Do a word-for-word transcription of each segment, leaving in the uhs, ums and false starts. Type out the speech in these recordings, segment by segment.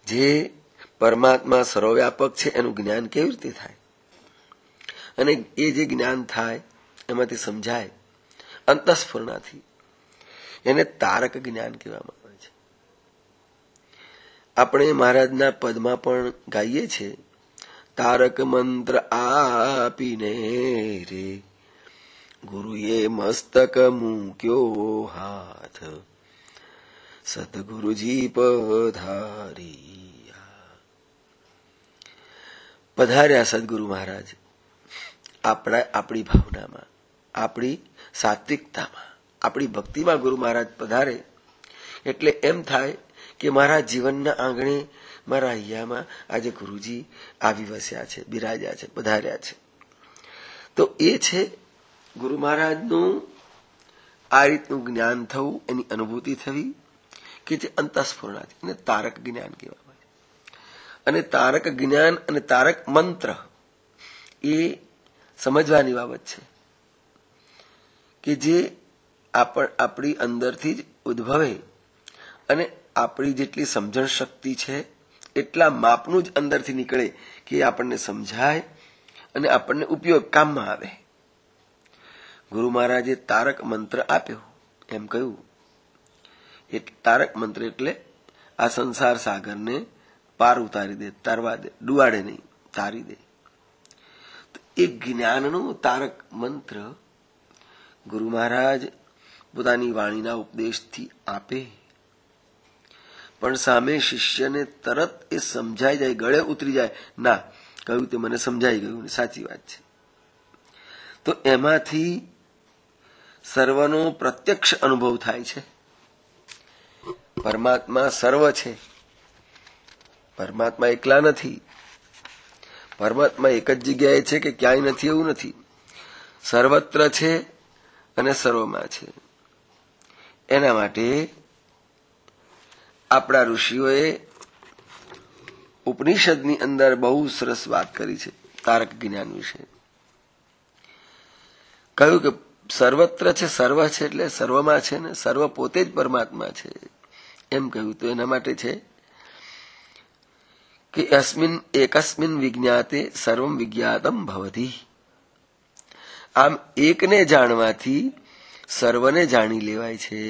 જે પરમાત્મા સર્વવ્યાપક છે એનું જ્ઞાન કેવી રીતે થાય? અને એ જે જ્ઞાન થાય એમાંથી સમજાય અંતઃસ્ફુરણાથી, એને તારક જ્ઞાન કહેવામાં આવે છે. આપણે મહારાજના પદમાં પણ ગાઈએ છીએ, તારક મંત્ર આપીને રે ગુરુએ મસ્તક મૂક્યો હાથ, સદગુરુજી પધાર્યા. પધાર્યા સદગુરુ મહારાજ આપણા આપણી ભાવનામાં, આપણી સાત્વિકતામાં, આપણી ભક્તિમાં ગુરુ મહારાજ પધારે એટલે એમ થાય કે મારા જીવનના આંગણે, મારા હૈયામાં આજે ગુરુજી આવી વસ્યા છે, બિરાજ્યા છે, પધાર્યા છે. તો એ છે ગુરુ મહારાજનું આ રીતનું જ્ઞાન થવું, એની અનુભૂતિ થવી કે જે અંતઃસ્ફુરણાથી, અને તારક જ્ઞાન કહેવામાં આવે. અને તારક જ્ઞાન અને તારક મંત્ર એ સમજવાની બાબત છે કે જે આપણી અંદરથી જ ઉદ્ભવે અને આપણી જેટલી સમજણ શક્તિ છે એટલા માપનું જ અંદરથી નીકળે કે આપણને સમજાય અને આપણને ઉપયોગ કામમાં આવે. ગુરુ મહારાજે તારક મંત્ર આપ્યો એમ કહ્યું. એ તારક મંત્ર એટલે આ સંસાર સાગરને પાર ઉતારી દે, તારવા દે, ડુબાડે નહીં, તારી દે. એ જ્ઞાનનો તારક મંત્ર ગુરુ મહારાજ પોતાની વાણીના ઉપદેશથી આપે, પણ સામે શિષ્યને તરત એ સમજાઈ જાય, ગળે ઉતરી જાય, ના કહ્યું તે મને સમજાઈ ગયું, સાચી વાત છે. તો એમાંથી સર્વનો પ્રત્યક્ષ અનુભવ થાય છે. પરમાત્મા સર્વ છે, પરમાત્મા એકલા નથી. પરમાત્મા એક જ જગ્યાએ છે કે ક્યાંય નથી એવું નથી, સર્વત્ર છે અને સર્વમાં છે. એના માટે આપણા ઋષિઓએ ઉપનિષદની અંદર બહુ સરસ વાત કરી છે તારક જ્ઞાન વિશે. કહ્યું કે સર્વત્ર છે, સર્વ છે એટલે સર્વમાં છે ને, સર્વ પોતે જ પરમાત્મા છે એમ કહ્યું. તો એના માટે છે કે અસ્મિન એકસ્મિન વિજ્ઞાતે સર્વમ વિજ્ઞાતમ ભવતિ. આમ એકને જાણવાથી સર્વને જાણી લેવાય છે.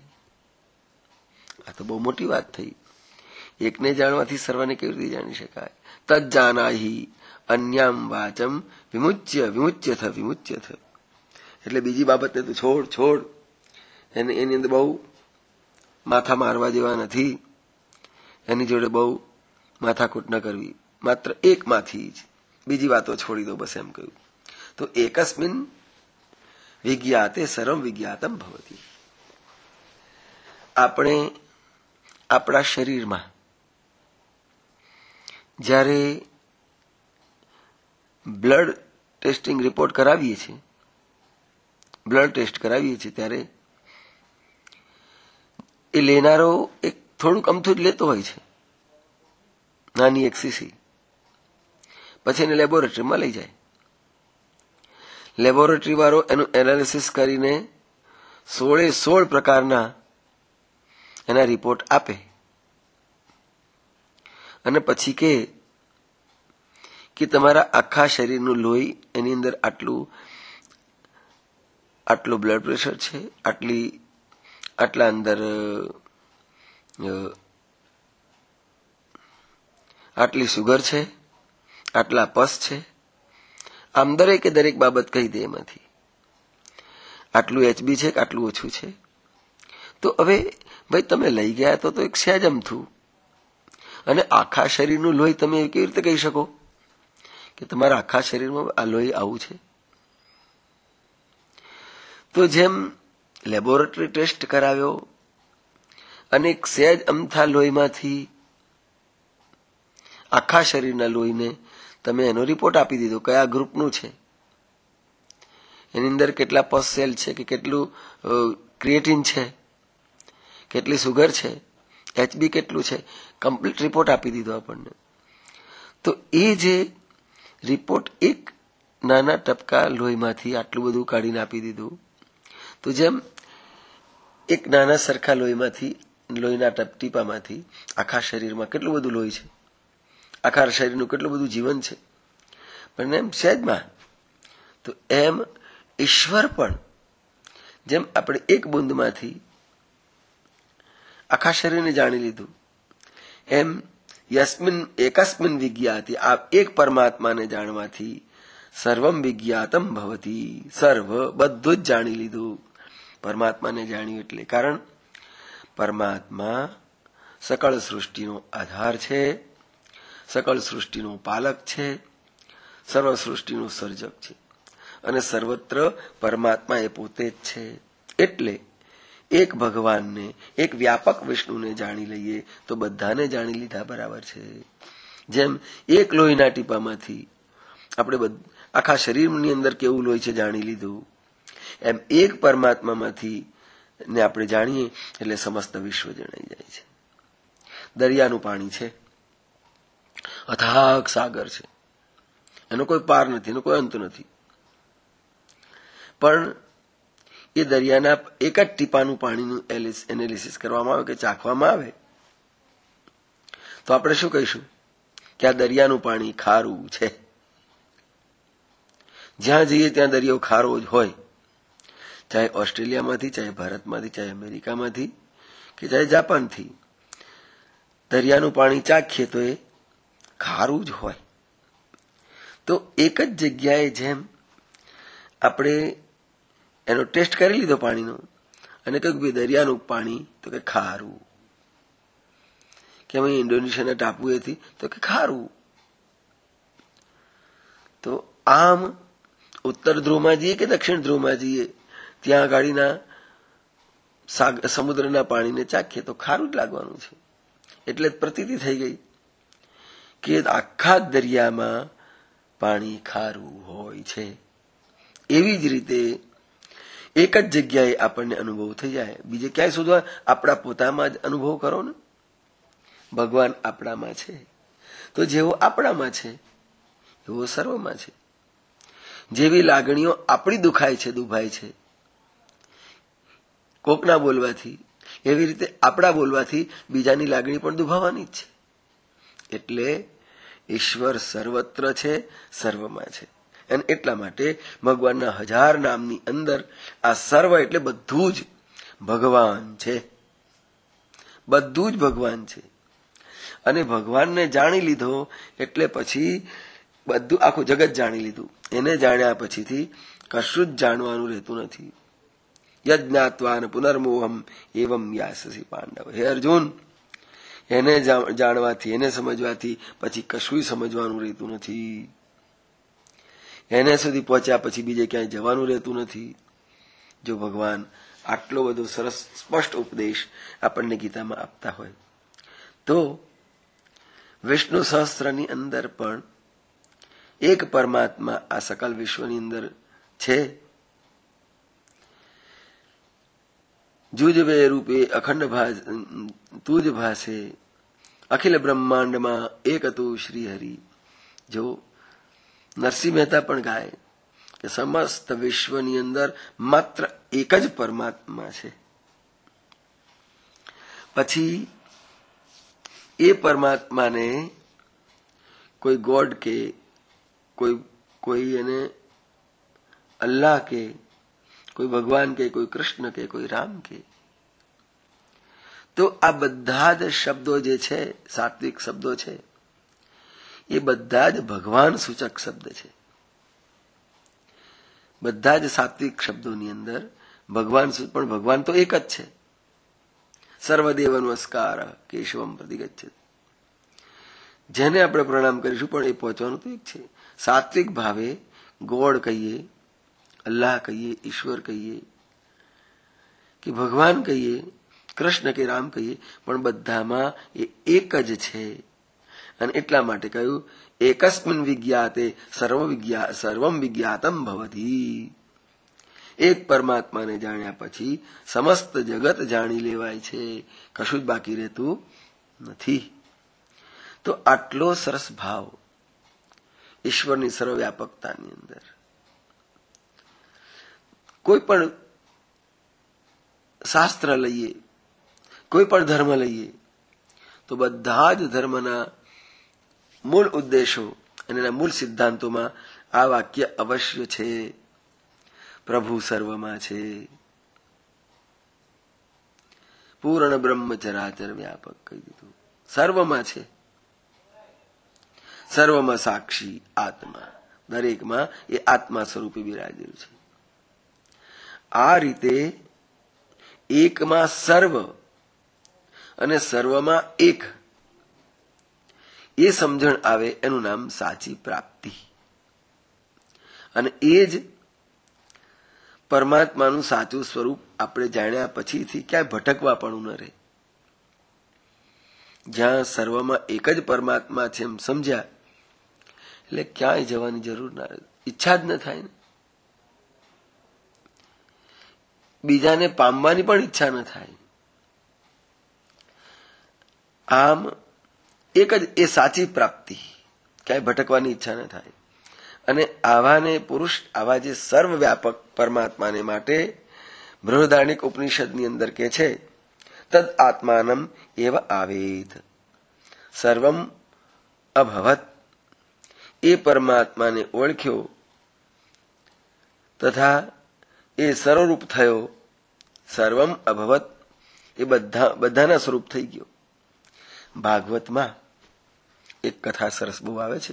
આ તો બહુ મોટી વાત થઈ. એકને જાણવાથી સર્વને કેવી રીતે જાણી શકાય? તદ જાનાહી અન્યામ વાચમ વિમુચ્ય વિમુચ્યથ વિમુચ્યથ. એટલે બીજી બાબતને તું છોડ છોડ, એને એની અંદર બહુ માથા મારવા જેવા નથી, એની જોડે બહુ માથાકૂટ ન કરવી, માત્ર એકમાંથી જ બીજી વાતો છોડી દો બસ એમ કહ્યું. તો એકસ્મિન વિજ્ઞાતે સર્વમ વિજ્ઞાતમ ભવતિ. આપણે આપણા શરીરમાં જ્યારે બ્લડ ટેસ્ટિંગ રિપોર્ટ કરાવીએ છીએ, બ્લડ ટેસ્ટ કરાવીએ છીએ ત્યારે એ લેનારો એક થોડુંક અમથું જ લેતો હોય છે, નાની એક સીસી. પછી એને લેબોરેટરીમાં લઈ જાય. લેબોરેટરી વાળો એનું એનાલિસિસ કરીને સોળે સોળ પ્રકારના એના રિપોર્ટ આપે અને પછી કે કે તમારા આખા શરીરનું લોહી, એની અંદર આટલું આટલું બ્લડ પ્રેશર છે, આટલી આટલા અંદર આટલી સુગર છે, આટલા પસ છે. આમ દરેકે દરેક બાબત કહી દે એમાંથી. આટલું એચબી છે કે આટલું ઓછું છે. તો હવે ભાઈ તમે લઈ ગયા તો તો એક સહેજ અમથું, અને આખા શરીરનું લોહી તમે કેવી રીતે કહી શકો કે તમારા આખા શરીરમાં આ લોહી આવું છે? તો જેમ લેબોરેટરી ટેસ્ટ કરાવ્યો અને એક સહેજ અમથા લોહીમાંથી આખા શરીરના લોહીને તમે એનો રિપોર્ટ આપી દીધો, કયા ગ્રુપનું છે, એની અંદર કેટલા પસ સેલ છે, કે કેટલું ક્રિએટિન છે, કેટલી સુગર છે, એચબી કેટલું છે, કમ્પ્લીટ રિપોર્ટ આપી દીધો આપણને. તો એ જે રિપોર્ટ એક નાના ટપકા લોહીમાંથી આટલું બધું કાઢીને આપી દીધું, તો જેમ એક નાના સરખા લોહીમાંથી લોહીના ટીપામાંથી આખા શરીરમાં કેટલું બધું લોહી છે, આખા શરીરનું કેટલું બધું જીવન છે, પણ એમ સહેજમાં. તો એમ ઈશ્વર પણ જેમ આપણે એક બુંદમાંથી આખા શરીરને જાણી લીધું, એમ યસ્મિન એકસ્મિન વિજ્ઞાતિ, આ એક પરમાત્માને જાણવાથી સર્વમ વિજ્ઞાતમ ભવતી, સર્વ બધું જ જાણી લીધું. પરમાત્માને જાણ્યું એટલે, કારણ પરમાત્મા સકળ સૃષ્ટિનો આધાર છે, સકળ સૃષ્ટિનો પાલક છે, સર્વ સૃષ્ટિનું સર્જક છે, અને સર્વત્ર પરમાત્મા એ પોતે જ છે. એટલે એક ભગવાનને, એક વ્યાપક વિષ્ણુને જાણી લઈએ તો બધાને જાણી લીધા બરાબર છે. જેમ એક લોહીના ટીપામાંથી આપણે આખા શરીરની અંદર કેવું લોહી છે જાણી લીધું, એમ એક પરમાત્મામાંથી ને આપણે જાણીએ એટલે સમસ્ત વિશ્વ જણાઈ જાય છે. દરિયાનું પાણી છે, અથાગ સાગર છે, એનો કોઈ પાર નથી, એનો કોઈ અંત નથી, પણ એ દરિયાના એક જ ટીપાનું પાણીનું એનાલિસિસ કરવામાં આવે કે ચાખવામાં આવે તો આપણે શું કહીશું કે આ દરિયાનું પાણી ખારું છે. જ્યાં જઈએ ત્યાં દરિયો ખારો જ હોય, ચાહે ઓસ્ટ્રેલિયામાંથી, ચાહે ભારતમાંથી, ચાહે અમેરિકામાંથી કે ચાહે જાપાનથી, દરિયાનું પાણી ચાખીએ તો એ ખારું જ હોય. તો એક જ જગ્યાએ જેમ આપણે એનો ટેસ્ટ કરી લીધો પાણીનો અને કહ્યું કે દરિયાનું પાણી તો કે ખારું, કે અમે ઇન્ડોનેશિયાના ટાપુએથી તો કે ખારું. તો આમ ઉત્તર ધ્રુવમાં જઈએ કે દક્ષિણ ધ્રુવમાં જઈએ, ત્યાં ગાડીના સમુદ્રના પાણીને ચાખીએ તો ખારું જ લાગવાનું છે. એટલે પ્રતીતિ થઈ ગઈ કે આખા દરિયામાં પાણી ખારું હોય છે. એવી જ રીતે એક જ જગ્યાએ આપણને અનુભવ થઈ જાય, બીજે ક્યાંય શોધવા, આપણા પોતામાં જ અનુભવ કરો ને. ભગવાન આપણામાં છે, તો જેવો આપણામાં છે એવો સર્વમાં છે. જેવી લાગણીઓ આપણી દુખાય છે, દુભાય છે કોકના બોલવાથી, એવી રીતે આપણા બોલવાથી બીજાની લાગણી પણ દુભાવાની જ છે. એટલે ઈશ્વર સર્વત્ર છે, સર્વમાં છે. અને એટલા માટે ભગવાનના હજાર નામની અંદર આ સર્વ એટલે બધું જ ભગવાન છે, બધું જ ભગવાન છે. અને ભગવાનને જાણી લીધો એટલે પછી બધું આખું જગત જાણી લીધું. એને જાણ્યા પછીથી કશું જ જાણવાનું રહેતું નથી. યજ્ઞાત્વાન પુનર્મોહમ એવમ યાસસી પાંડવ. હે અર્જુન, એને જાણવાથી, એને સમજવાથી પછી કશું સમજવાનું રહેતું નથી. એને સુધી પહોંચ્યા પછી બીજે ક્યાંય જવાનું રહેતું નથી. જો ભગવાન આટલો બધો સરસ સ્પષ્ટ ઉપદેશ આપણને ગીતામાં આપતા હોય તો વિષ્ણુ સહસ્ત્રની અંદર પણ એક પરમાત્મા આ સકલ વિશ્વની અંદર છે. જુજવે રૂપે અખંડ ભાસ તુજ ભાસે, અખિલ બ્રહ્માંડમાં એક હતું શ્રી હરિ. જો નરસિંહ મહેતા પણ ગાય કે સમસ્ત વિશ્વની અંદર માત્ર એક જ પરમાત્મા છે. પછી એ પરમાત્માને કોઈ ગોડ કે કોઈ કોઈ એને અલ્લાહ કે કોઈ ભગવાન કે કોઈ કૃષ્ણ કે કોઈ રામ કે, તો આ બધા જ શબ્દો જે છે, સાત્વિક શબ્દો છે, એ બધા જ ભગવાન સૂચક શબ્દ છે. બધા જ સાત્વિક શબ્દોની અંદર ભગવાન, પણ ભગવાન તો એક જ છે. સર્વદેવ નમસ્કાર કેશવમ પ્રતિગચ્છતિ. જેને આપણે પ્રણામ કરીશું પણ એ પહોંચવાનું તો એક છે. સાત્વિક ભાવે ગોડ કહીએ, અલ્લાહ કહીએ, ઈશ્વર કહીએ કે ભગવાન કહીએ, કૃષ્ણ કે રામ કહીએ, પણ બધામાં એ એક જ છે. અને એટલા માટે કહ્યું એકસ્મિન વિજ્ઞાતે સર્વ વિજ્ઞા સર્વમ વિજ્ઞાતમ ભવતી. એક પરમાત્માને જાણ્યા પછી સમસ્ત જગત જાણી લેવાય છે, કશું જ બાકી રહેતું નથી. તો આટલો સરસ ભાવ ઈશ્વરની સર્વવ્યાપકતાની અંદર કોઈ પણ શાસ્ત્ર લઈએ કોઈ પણ ધર્મ લઈએ તો બધા જ ધર્મના મૂળ ઉદ્દેશો અને એના મૂળ સિદ્ધાંતોમાં આ વાક્ય અવશ્ય છે. પ્રભુ સર્વમાં છે, પૂર્ણ બ્રહ્મચરાચર વ્યાપક કહી દીધું. સર્વમાં છે, સર્વમાં સાક્ષી આત્મા, દરેકમાં એ આત્મા સ્વરૂપે બિરાજેલું છે. આ રીતે એકમાં સર્વ અને સર્વમાં એક, એ સમજણ આવે એનું નામ સાચી પ્રાપ્તિ. અને એ જ પરમાત્માનું સાચું સ્વરૂપ આપણે જાણ્યા પછીથી ક્યાંય ભટકવા પણ ન રહે. જ્યાં સર્વમાં એક જ પરમાત્મા છે એમ સમજ્યા એટલે ક્યાંય જવાની જરૂર ના રહે, ઈચ્છા જ ન થાય ને. બીજાને પામવાની પણ ઈચ્છા ન થાય. આમ એક જ એ સાચી પ્રાપ્તિ, ક્યાંય ભટકવાની ઈચ્છા ન થાય. અને આવાને પુરુષ, આવા જે સર્વવ્યાપક પરમાત્માને માટે બૃહદારણ્યક ઉપનિષદની અંદર કે છે, તદ આત્માનમ એવ આવેદ સર્વમ અભવત, એ પરમાત્માને ઓળખ્યો તથા એ સર્વરૂપ થયો. સર્વમ અભવત એ બધા બધાના સ્વરૂપ થઈ ગયો. ભાગવતમાં એક કથા સરસ બહુ આવે છે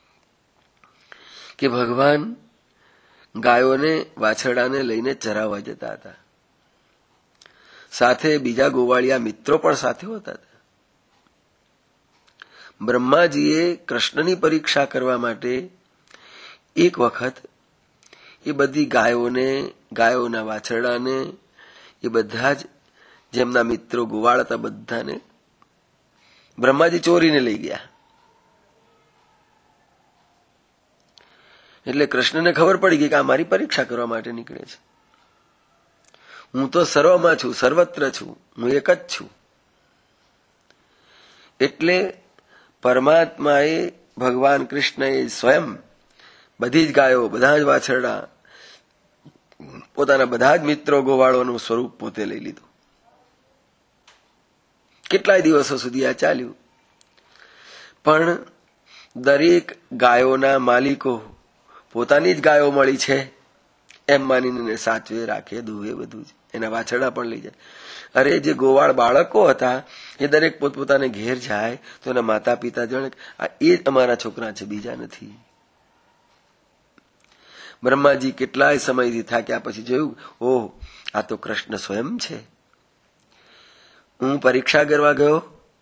કે ભગવાન ગાયોને વાછરડાને લઈને ચરાવવા જતા હતા. સાથે બીજા ગોવાળિયા મિત્રો પણ સાથે હોતા હતા. બ્રહ્માજીએ કૃષ્ણની પરીક્ષા કરવા માટે એક વખત એ બધી ગાયોને, ગાયોના વાછરડાને, એ બધા જ જેમના મિત્રો ગોવાળ હતા બધાને બ્રહ્માજી ચોરીને લઈ ગયા. એટલે કૃષ્ણને ખબર પડી ગઈ કે આ મારી પરીક્ષા કરવા માટે નીકળે છે. હું તો સર્વમાં છું, સર્વત્ર છું, હું એક જ છું. એટલે પરમાત્માએ, ભગવાન કૃષ્ણએ સ્વયં બધી જ ગાયો, બધા જ વાછરડા, પોતાના બધા જ મિત્રો ગોવાળોનું સ્વરૂપ પોતે લઈ લીધું. કેટલાય દિવસો સુધી આ ચાલ્યું. પણ દરેક ગાયોના માલિકો પોતાની જ ગાયો મળી છે એમ માનીને સાચવે, રાખે, દુહે બધું જ. એના વાછરડા પણ લઈ જાય. અરે જે ગોવાળ બાળકો હતા એ દરેક પોતપોતાને ઘેર જાય તો એના માતા પિતા જાણે આ એ જ અમારા છોકરા છે, બીજા નથી. બ્રહ્માજી કેટલાય સમયથી થાક્યા પછી જોયું, ઓહ, આ તો કૃષ્ણ સ્વયં છે. હું પરીક્ષા કરવા ગયો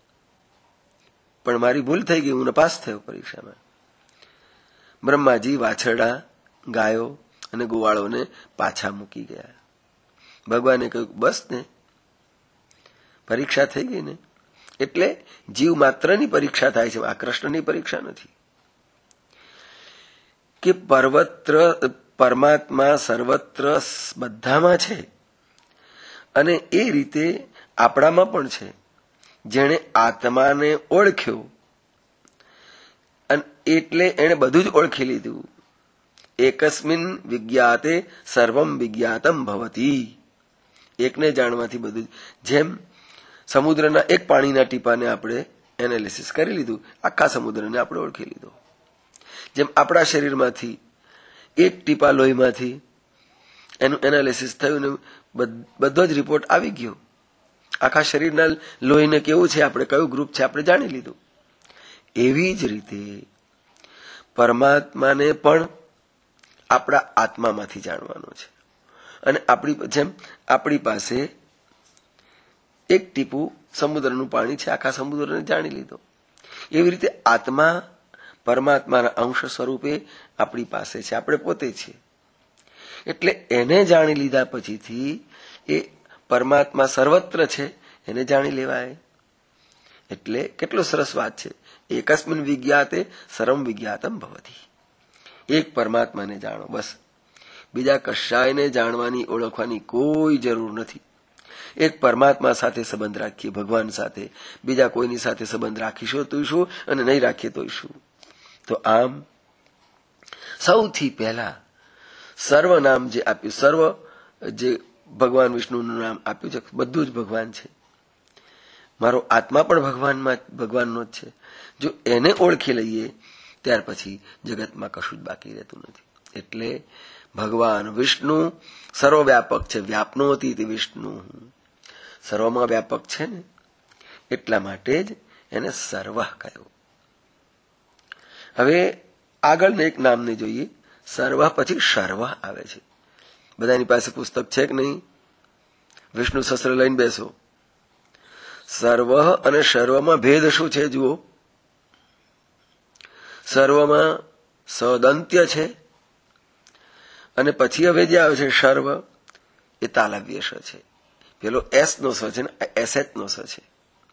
પણ મારી ભૂલ થઈ ગઈ, હું નપાસ થયો પરીક્ષામાં. બ્રહ્માજી વાછરડા, ગાયો અને ગોવાળોને પાછા મૂકી ગયા. ભગવાને કહ્યું, બસ ને, પરીક્ષા થઈ ગઈ ને. એટલે જીવ માત્રની પરીક્ષા થાય છે, આ કૃષ્ણની પરીક્ષા નથી. કે પર્વત્ર પરમાત્મા સર્વત્ર બધામાં છે અને એ રીતે આપણામાં પણ છે. જેણે આત્માને ઓળખ્યો એટલે એણે બધું જ ઓળખી લીધું. એકસ્મિન વિજ્ઞાતે સર્વમ વિજ્ઞાતમ ભવતી. એકને જાણવાથી બધું જ. જેમ સમુદ્રના એક પાણીના ટીપાને આપણે એનાલિસિસ કરી લીધું, આખા સમુદ્રને આપણે ઓળખી લીધો. જેમ આપણા શરીરમાંથી એક ટીપા લોહીમાંથી એનું એનાલિસિસ થયું ને બધો જ રિપોર્ટ આવી ગયો. આખા શરીરના લોહીને કેવું છે, આપણે કયું ગ્રુપ છે આપણે જાણી લીધું. એવી જ રીતે પરમાત્માને પણ આપણા આત્મામાંથી જાણવાનો છે. અને આપણી જેમ આપણી પાસે એક ટીપું સમુદ્રનું પાણી છે, આખા સમુદ્રને જાણી લીધો. એવી રીતે આત્મા પરમાત્માના અંશ સ્વરૂપે આપણી પાસે છે, આપણે પોતે છીએ. એટલે એને જાણી લીધા પછીથી એ પરમાત્મા સર્વત્ર છે એને જાણી લેવાય. એટલે કેટલો સરસ વાત છે. એકસ્મિન વિજ્ઞાતે સર્વમ વિજ્ઞાતમ ભવતી. એક પરમાત્માને જાણો, બસ. બીજા કશાયને જાણવાની, ઓળખવાની કોઈ જરૂર નથી. એક પરમાત્મા સાથે સંબંધ રાખીએ, ભગવાન સાથે. બીજા કોઈની સાથે સંબંધ રાખીશું તો શું અને નહીં રાખીએ તો શું. તો આમ સૌથી પહેલા સર્વ નામ જે આપ્યું, સર્વ જે ભગવાન વિષ્ણુનું નામ આપ્યું છે, બધું જ ભગવાન છે. મારો આત્મા પણ ભગવાનમાં ભગવાનનો જ છે. જો એને ઓળખી લઈએ ત્યાર પછી જગતમાં કશું જ બાકી રહેતું નથી. એટલે ભગવાન વિષ્ણુ સર્વવ્યાપક છે. વ્યાપનોતિ તે વિષ્ણુ, સર્વમાં વ્યાપક છે ને એટલા માટે જ એને સર્વ કહ્યું. હવે આગળને એક નામને જોઈએ. સર્વ પછી શર્વ આવે છે. બધાની પાસે પુસ્તક છે કે નહીં? વિષ્ણુ સહસ્ત્ર લઈને બેસો. સર્વ અને સર્વમાં ભેદ શું છે જુઓ. સર્વમાં સદંત્ય છે અને પછી હવે જે આવે છે સર્વ એ તાલવ્ય સ છે. પેલો એસ નો સ છે ને એસેત નો સ છે.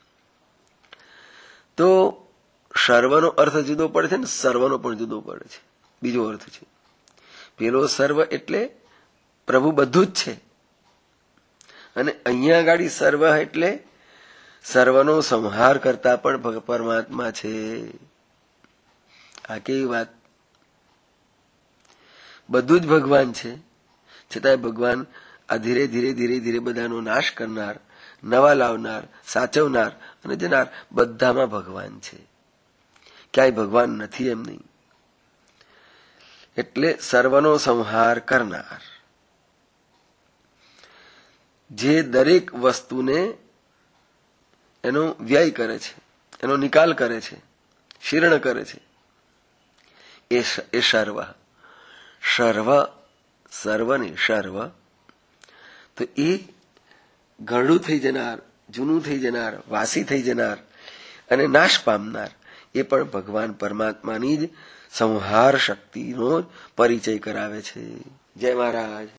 તો સર્વનો અર્થ જુદો પડે છે ને સર્વનો પણ જુદો પડે છે. બીજો અર્થ છે. પેલો સર્વ એટલે પ્રભુ બધું જ છે અને અહીંયા આગળ સર્વ એટલે સર્વનો સંહાર કરતા પણ પરમાત્મા છે. આ કેવી વાત! બધું જ ભગવાન છે છતાંય ભગવાન આ ધીરે ધીરે ધીરે ધીરે બધાનો નાશ કરનાર, નવા લાવનાર, સાચવનાર અને જનાર બધામાં ભગવાન છે. ક્યાંય ભગવાન નથી એમ નહીં. એટલે સર્વનો સંહાર કરનાર, જે દરેક વસ્તુને એનો વ્યય કરે છે, એનો નિકાલ કરે છે, શીર્ણ કરે છે, એ સર્વ. સર્વ સર્વને સર્વ તો એ ઘરડું થઈ જનાર, જૂનું થઈ જનાર, વાસી થઈ જનાર અને નાશ પામનાર એ પણ ભગવાન પરમાત્માની જ સંહાર શક્તિનો પરિચય કરાવે છે. જય મહારાજ.